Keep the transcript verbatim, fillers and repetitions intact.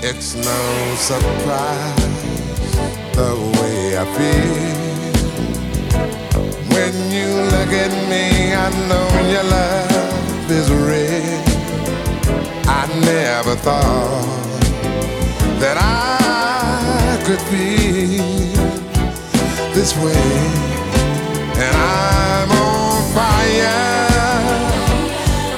It's no surprise the way I feel. When you look at me, I know your love is real. I never thought that I could feel this way. And I'm on fire.